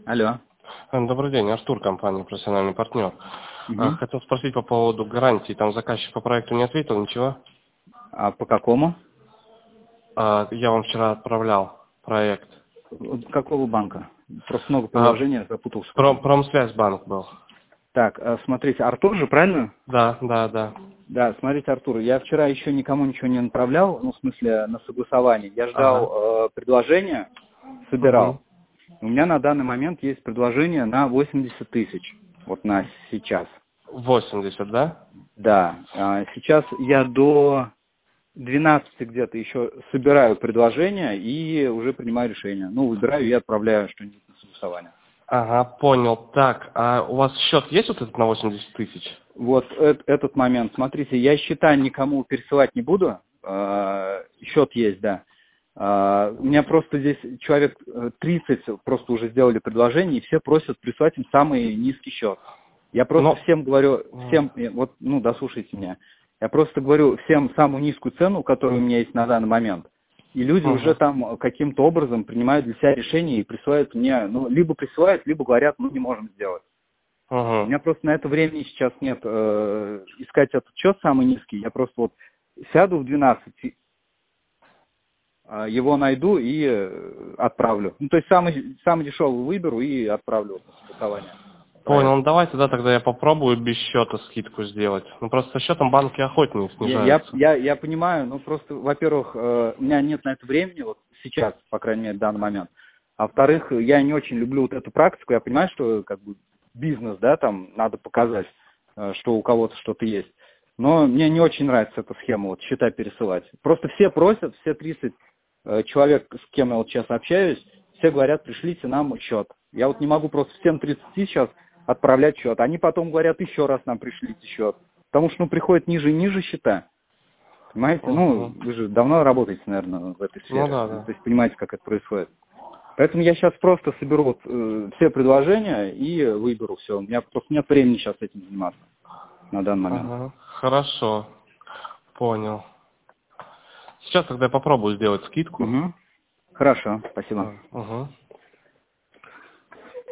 Алло. Добрый день, Артур, компания «Профессиональный партнер». Мгм. Хотел спросить по поводу гарантии. Там заказчик по проекту не ответил, ничего? А по какому? Я вам вчера отправлял проект. Какого банка? Просто много приложений, я запутался. Промсвязьбанк был. Так, смотрите, Артур же, правильно? Да. Да, смотрите, Артур, я вчера еще никому ничего не направлял, ну, в смысле, на согласование. Я Ага. ждал предложения, Угу. собирал. У меня на данный момент есть предложение на 80 тысяч, вот на сейчас. 80, да? Да, сейчас я до 12 где-то еще собираю предложения и уже принимаю решение. Ну, выбираю и отправляю что-нибудь на согласование. Ага, понял. Так, а у вас счет есть вот этот на 80 тысяч? Вот этот момент. Смотрите, я счета никому пересылать не буду. Счет есть, да. У меня просто здесь человек 30 просто уже сделали предложение, и все просят прислать им самый низкий счет. Я просто Но... всем говорю, вот, ну, дослушайте меня. Я просто говорю всем самую низкую цену, которая у меня есть на данный момент. И люди уже Угу. там каким-то образом принимают для себя решение и присылают мне, ну, либо присылают, либо говорят, ну, не можем сделать. У Угу. меня просто на это времени сейчас нет искать этот счет самый низкий. Я просто вот сяду в 12, его найду и отправлю. Ну, то есть самый дешевый выберу и отправлю на согласование Понял, проект. ну давайте, да, тогда я попробую без счета скидку сделать. Ну просто со счетом банки охотнее снижаются. Я понимаю, ну просто, во-первых, у меня нет на это времени, вот сейчас, по крайней мере, в данный момент. А во-вторых, я не очень люблю вот эту практику. Я понимаю, что как бы бизнес, да, там надо показать, что у кого-то что-то есть. Но мне не очень нравится эта схема, вот счета пересылать. Просто все просят, все 30 человек, с кем я вот сейчас общаюсь, все говорят, пришлите нам счет. Я вот не могу просто всем 30 сейчас отправлять счет. Они потом говорят, еще раз нам пришлите счет. Потому что, ну, приходят ниже и ниже счета. Понимаете? Ну, Угу. вы же давно работаете, наверное, в этой Ну сфере. да. То есть понимаете, как это происходит. Поэтому я сейчас просто соберу вот, все предложения и выберу все. У меня просто нет времени сейчас этим заниматься на данный момент. Ага, хорошо, понял. Сейчас тогда я попробую сделать скидку. Угу. Хорошо, спасибо. Угу.